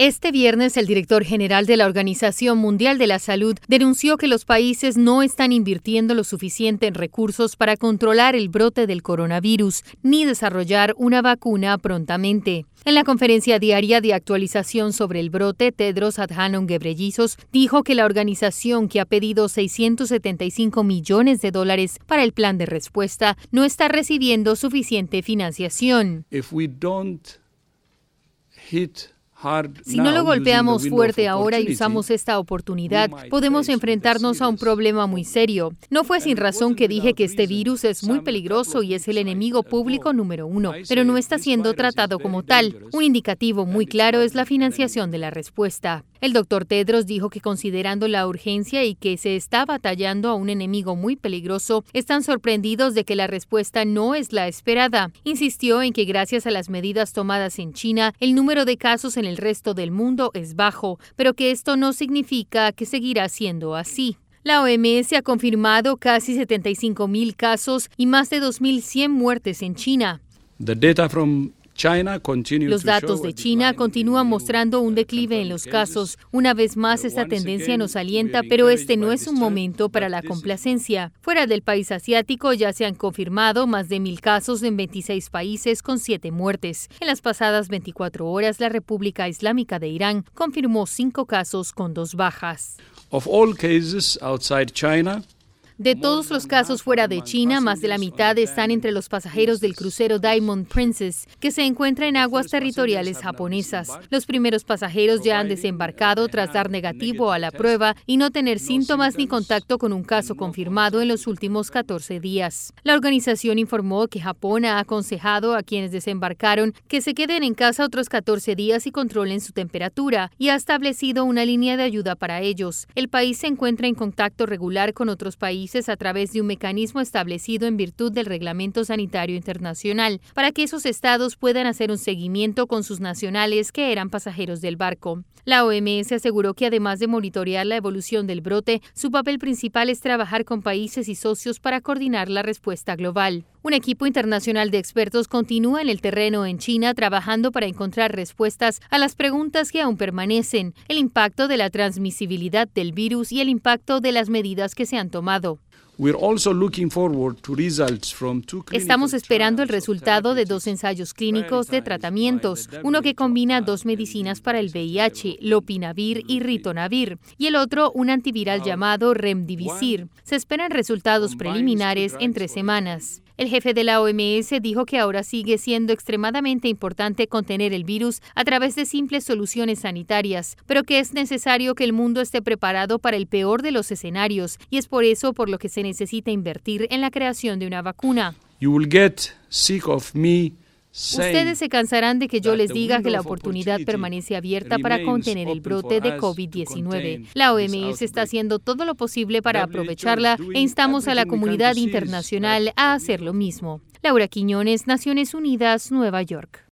Este viernes, el director general de la Organización Mundial de la Salud denunció que los países no están invirtiendo lo suficiente en recursos para controlar el brote del coronavirus ni desarrollar una vacuna prontamente. En la conferencia diaria de actualización sobre el brote, Tedros Adhanom Ghebreyesus dijo que la organización, que ha pedido $675 millones para el plan de respuesta, no está recibiendo suficiente financiación. Si no lo golpeamos fuerte ahora y usamos esta oportunidad, podemos enfrentarnos a un problema muy serio. No fue sin razón que dije que este virus es muy peligroso y es el enemigo público número 1, pero no está siendo tratado como tal. Un indicativo muy claro es la financiación de la respuesta. El doctor Tedros dijo que, considerando la urgencia y que se está batallando a un enemigo muy peligroso, están sorprendidos de que la respuesta no es la esperada. Insistió en que gracias a las medidas tomadas en China, el número de casos en el resto del mundo es bajo, pero que esto no significa que seguirá siendo así. La OMS ha confirmado casi 75,000 casos y más de 2,100 muertes en China. Los datos de China continúan mostrando un declive en los casos. Una vez más, esta tendencia nos alienta, pero este no es un momento para la complacencia. Fuera del país asiático ya se han confirmado más de 1,000 casos en 26 países con 7 muertes. En las pasadas 24 horas, la República Islámica de Irán confirmó 5 casos con 2 bajas. De todos los casos fuera de China, más de la mitad están entre los pasajeros del crucero Diamond Princess, que se encuentra en aguas territoriales japonesas. Los primeros pasajeros ya han desembarcado tras dar negativo a la prueba y no tener síntomas ni contacto con un caso confirmado en los últimos 14 días. La organización informó que Japón ha aconsejado a quienes desembarcaron que se queden en casa otros 14 días y controlen su temperatura, y ha establecido una línea de ayuda para ellos. El país se encuentra en contacto regular con otros países a través de un mecanismo establecido en virtud del Reglamento Sanitario Internacional, para que esos estados puedan hacer un seguimiento con sus nacionales que eran pasajeros del barco. La OMS aseguró que, además de monitorear la evolución del brote, su papel principal es trabajar con países y socios para coordinar la respuesta global. Un equipo internacional de expertos continúa en el terreno en China trabajando para encontrar respuestas a las preguntas que aún permanecen: el impacto de la transmisibilidad del virus y el impacto de las medidas que se han tomado. Estamos esperando el resultado de 2 ensayos clínicos de tratamientos, uno que combina 2 medicinas para el VIH, lopinavir y ritonavir, y el otro un antiviral llamado remdesivir. Se esperan resultados preliminares en 3 semanas. El jefe de la OMS dijo que ahora sigue siendo extremadamente importante contener el virus a través de simples soluciones sanitarias, pero que es necesario que el mundo esté preparado para el peor de los escenarios, y es por eso por lo que se necesita invertir en la creación de una vacuna. Ustedes se cansarán de que yo les diga que la oportunidad permanece abierta para contener el brote de COVID-19. La OMS está haciendo todo lo posible para aprovecharla e instamos a la comunidad internacional a hacer lo mismo. Laura Quiñones, Naciones Unidas, Nueva York.